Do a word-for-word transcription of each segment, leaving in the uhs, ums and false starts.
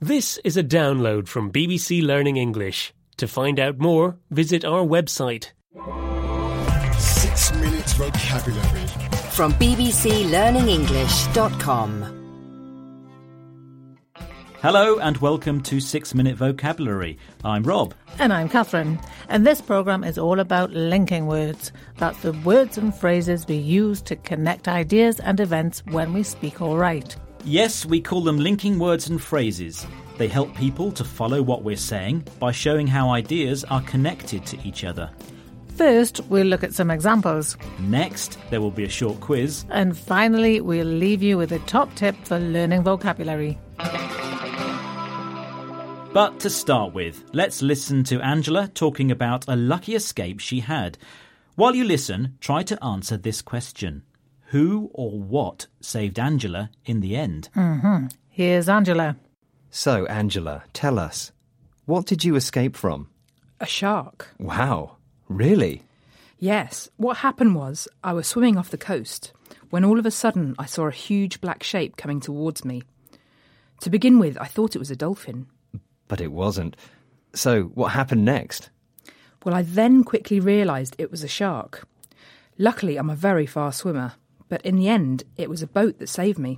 This is a download from B B C Learning English. To find out more, visit our website. Six Minute Vocabulary from b b c learning english dot com. Hello and welcome to Six Minute Vocabulary. I'm Rob. And I'm Catherine. And this programme is all about linking words. That's the words and phrases we use to connect ideas and events when we speak or write. Yes, we call them linking words and phrases. They help people to follow what we're saying by showing how ideas are connected to each other. First, we'll look at some examples. Next, there will be a short quiz. And finally, we'll leave you with a top tip for learning vocabulary. But to start with, let's listen to Angela talking about a lucky escape she had. While you listen, try to answer this question. Who or what saved Angela in the end? Mm-hmm. Here's Angela. So, Angela, tell us, what did you escape from? A shark. Wow, really? Yes. What happened was I was swimming off the coast when all of a sudden I saw a huge black shape coming towards me. To begin with, I thought it was a dolphin. But it wasn't. So, what happened next? Well, I then quickly realised it was a shark. Luckily, I'm a very fast swimmer, but in the end, it was a boat that saved me.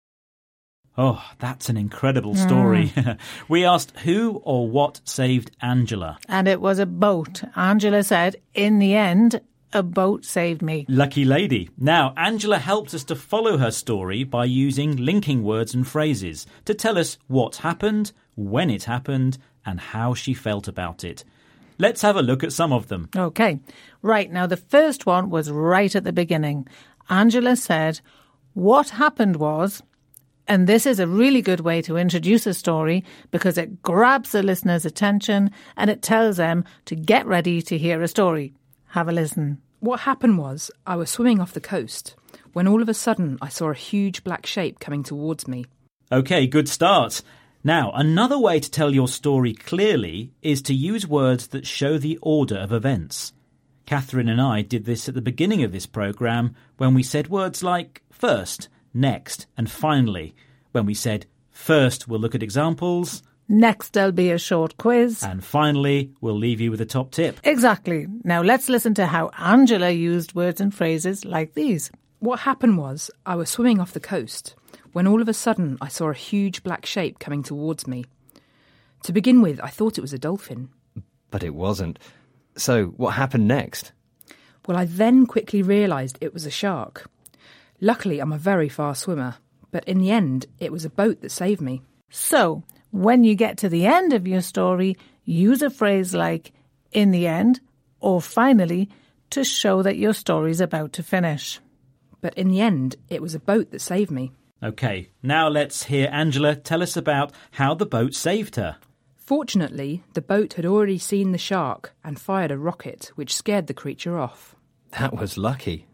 Oh, that's an incredible story. Mm. We asked who or what saved Angela. And it was a boat. Angela said, in the end, a boat saved me. Lucky lady. Now, Angela helped us to follow her story by using linking words and phrases to tell us what happened, when it happened, and how she felt about it. Let's have a look at some of them. OK. Right, now the first one was right at the beginning. Angela said, what happened was... And this is a really good way to introduce a story because it grabs the listener's attention and it tells them to get ready to hear a story. Have a listen. What happened was I was swimming off the coast when all of a sudden I saw a huge black shape coming towards me. OK, good start. Now, another way to tell your story clearly is to use words that show the order of events. Catherine and I did this at the beginning of this programme when we said words like first, next, and finally. When we said, first we'll look at examples. Next there'll be a short quiz. And finally, we'll leave you with a top tip. Exactly. Now let's listen to how Angela used words and phrases like these. What happened was I was swimming off the coast when all of a sudden I saw a huge black shape coming towards me. To begin with, I thought it was a dolphin. But it wasn't. So what happened next? Well, I then quickly realised it was a shark. Luckily, I'm a very fast swimmer, but in the end, it was a boat that saved me. So, when you get to the end of your story, use a phrase like, in the end, or finally, to show that your story's about to finish. But in the end, it was a boat that saved me. OK, now let's hear Angela tell us about how the boat saved her. Fortunately, the boat had already seen the shark and fired a rocket, which scared the creature off. That was lucky.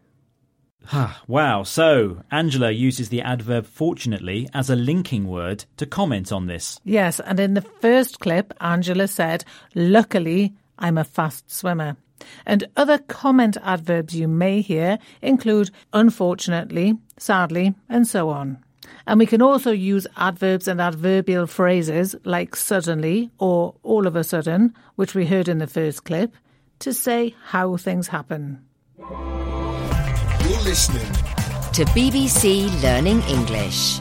Wow, so Angela uses the adverb fortunately as a linking word to comment on this. Yes, and in the first clip, Angela said, luckily, I'm a fast swimmer. And other comment adverbs you may hear include unfortunately, sadly, and so on. And we can also use adverbs and adverbial phrases like suddenly or all of a sudden, which we heard in the first clip, to say how things happen. You're listening to B B C Learning English.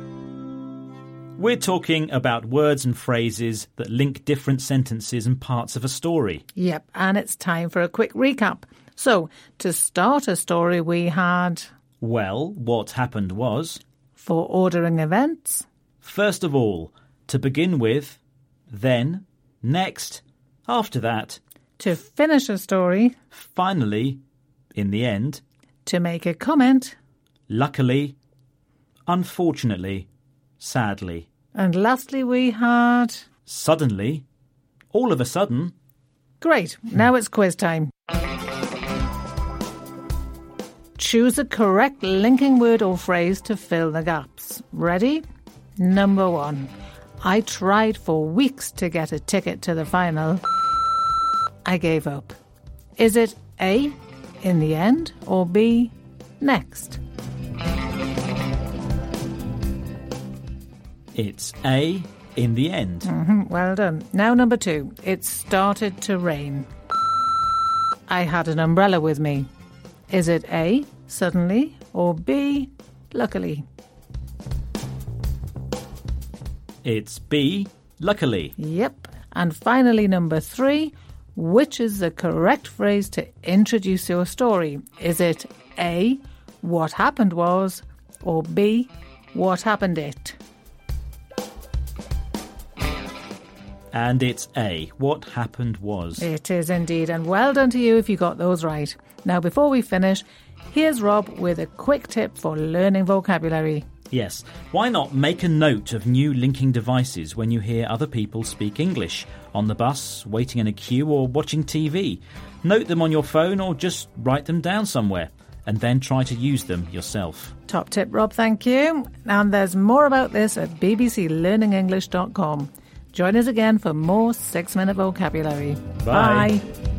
We're talking about words and phrases that link different sentences and parts of a story. Yep, and it's time for a quick recap. So, to start a story we had... Well, what happened was... For ordering events... First of all, to begin with, then, next, after that... To finish a story... Finally, in the end... To make a comment... Luckily, unfortunately, sadly. And lastly we had... Suddenly, all of a sudden... Great, now it's quiz time. Choose a correct linking word or phrase to fill the gaps. Ready? Number one. I tried for weeks to get a ticket to the final. I gave up. Is it A, in the end, or B, next? It's A, in the end. Mm-hmm, well done. Now number two. It started to rain. I had an umbrella with me. Is it A, suddenly, or B, luckily? It's B, luckily. Yep. And finally, number three. Which is the correct phrase to introduce your story? Is it A, what happened was, or B, what happened it? And it's A, what happened was. It is indeed, and well done to you if you got those right. Now, before we finish, here's Rob with a quick tip for learning vocabulary. Yes, why not make a note of new linking devices when you hear other people speak English? On the bus, waiting in a queue, or watching T V. Note them on your phone or just write them down somewhere, and then try to use them yourself. Top tip, Rob, thank you. And there's more about this at b b c learning english dot com. Join us again for more six-minute vocabulary. Bye. Bye.